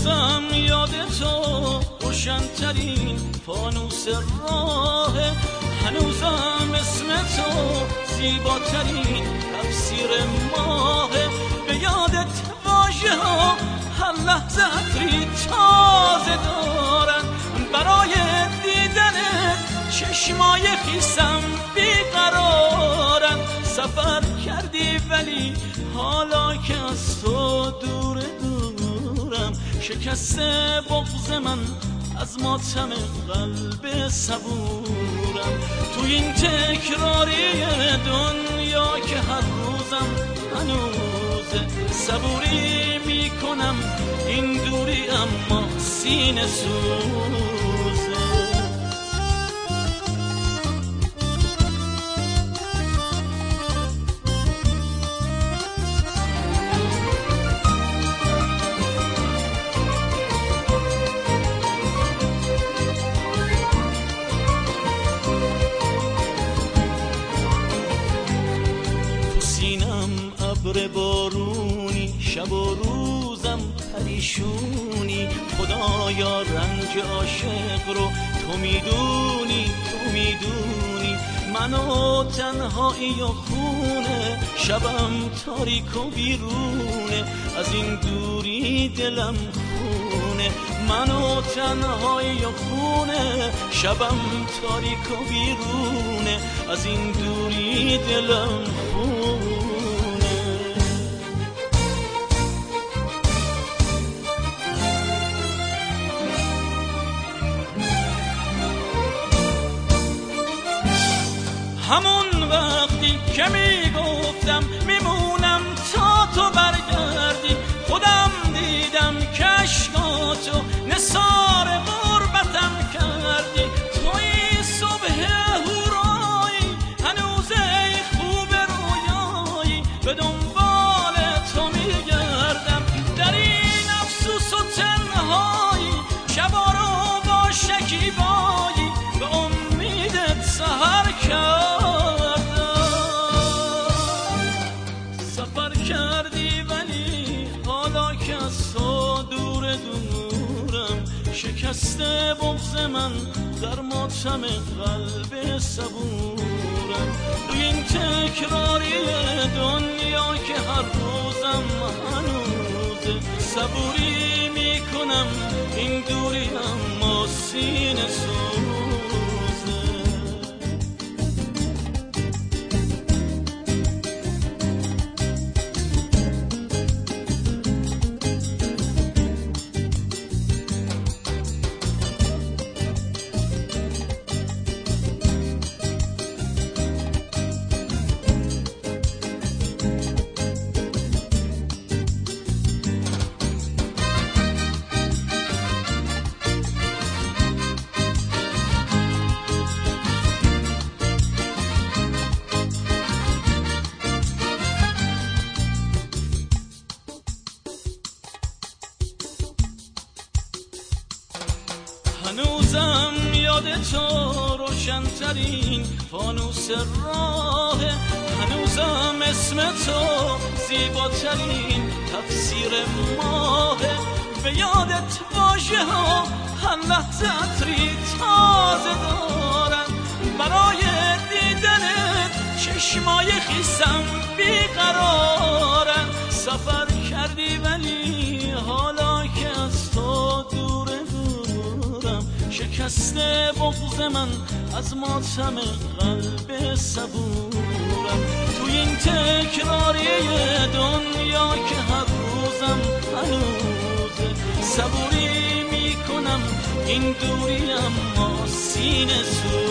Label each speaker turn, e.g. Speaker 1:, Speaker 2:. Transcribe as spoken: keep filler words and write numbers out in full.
Speaker 1: هنوزم یاد تو روشن‌ترین فانوس راه، هنوزم اسم تو زیباترین تفسیر ماه. به یادت واژه ها هر لحظه عطری تازه دارن، برای دیدنت چشمای خیسم بیقرارن. سفر کردی ولی حالا که از تو دور دورم، شکسته بغض من از ماتم قلب صبورم. تو این تکراری دنیا که هر روزم هنوزه، صبوری میکنم این دوری اما سینه سوزه. ابر بارونی شب و روزم پریشونی، خدایا رنج عاشق رو تو میدونی تو میدونی. منو تنهایی و خونه، شبم تاریک و بیرونه، از این دوری دلم خونه. منو تنهایی و خونه، شبم تاریک و بیرونه، از این دوری دلم خونه. همون وقتی که میگفتم میمونم تا تو برگردی، خودم دیدم که اشکاتو نثار غربتم کردی. توی صبح هورایی هنوز ای خوب رویایی، به دنبال تو میگردم در این افسوس و تنهایی. شبا رو با شکیبایی به امیدت سحر کرد. شکسته بغض من در ماتم قلب صبورم. روی این تکراری دنیا که هر روزم هنوزه، صبوری میکنم این دوری اما سینه سوزه. هنوزم یاد تو روشن‌ترین فانوس راه، هنوزم اسم تو زیباترین تفسیر ماه. به یادت واژه ها هر لحظه عطری تازه دارن، برای دیدنت چشمای خیسم بیقرارن. سفر کردی ولی حالا که از تو دور دورم، شکسته بغض من از ماتم قلب صبورم. تو این تکراری دنیا که هر روزم هنوزه، صبوری میکنم این دوری اما سینه سوزه.